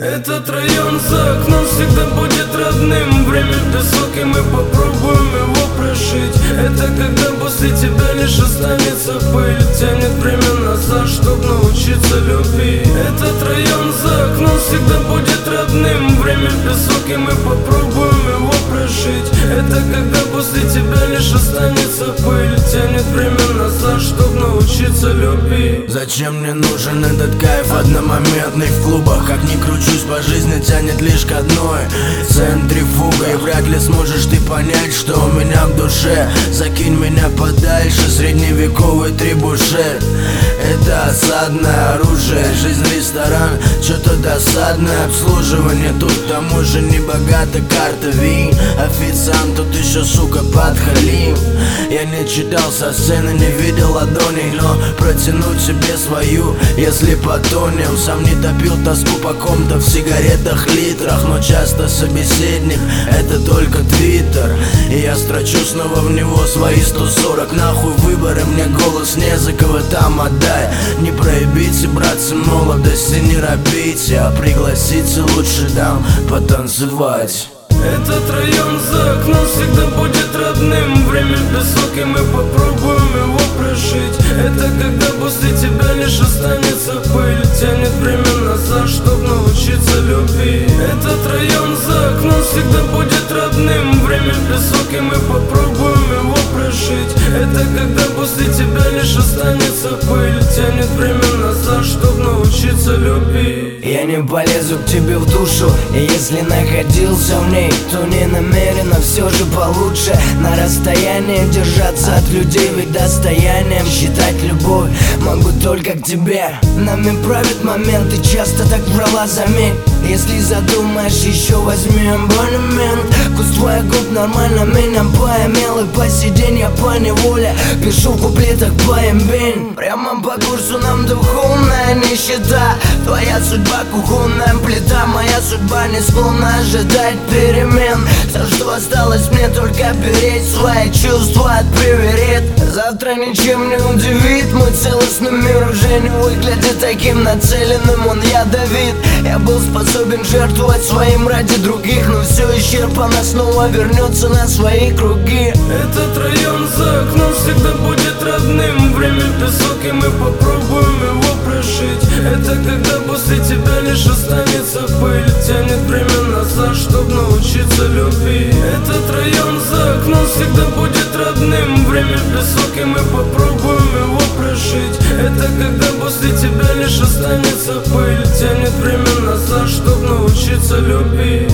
Этот район за окном всегда будет родным. Время песок, и мы попробуем его прошить. Это когда после тебя лишь останется пыль. Тянет время назад, чтоб научиться любить. Этот район за окном всегда будет родным. Время песок, и мы попробуем его прошить. Это когда после тебя лишь останется пыль. Тянет время назад, чтоб научиться любить. Зачем мне нужен этот кайф одномоментный в клубах? Как ни кручусь по жизни, тянет лишь к одной центрифуга. И вряд ли сможешь ты понять, что у меня в душе. Закинь меня подальше, средневековый трибушет. Это осадное оружие, жизнь ресторан, что-то досадное обслуживание. Тут к тому же не богата карта вин. Официант тут еще, сука, подхалим. Я не читал со сцены, не видел ладоней, но протянуть себе свою, если потонем. Сам не топил тоску по ком-то в сигаретах литрах, но часто собеседник — это только твиттер. И я строчу снова в него свои 140. Нахуй выборы, мне голос не за кого там отдай. Не проебите, братцы, молодости не робите, а пригласите лучше дам потанцевать. Этот район за окном всегда будет родным. Время песок, и мы попробуем его прошить. Это когда после тебя лишь останется пыль. Тянет время назад, чтоб научиться любить. Этот район за окном всегда будет родным. Время песок, и мы попробуем его прошить. Это когда после тебя лишь останется пыль. Тянет время назад, чтоб научиться любить. Я не полезу к тебе в душу, и если находился в ней, то не намеренно, все же получше на расстоянии держаться от людей, ведь достоянием считать любовь могу только к тебе. Нами правят моменты, часто так врала, заметь. Если задумаешь, еще возьми абонемент. Вкус твоих губ нормально меня поимел, и по сидень я по неволе пишу в куплетах поимбень. Прямо по курсу нам духовная нищета. Твоя судьба кухонная плита, моя судьба не склонна ожидать перемен. Все, что осталось мне, только беречь свои чувства от приверед. Завтра ничем не удивит, мой целостный мир уже не выглядит таким нацеленным, он ядовит. Я был способен жертвовать своим ради других, но все исчерпано, снова вернется на свои круги. Этот район за окном всегда будет родным. Время песок, и мы попробуем его прошить. Это когда после тебя лишь останется пыль. Тянет время назад, чтоб научиться любить. Этот район за окном всегда будет родным. Время песок, и мы попробуем его прошить. Это когда после тебя лишь останется пыль. Тянет время назад, чтоб научиться любить.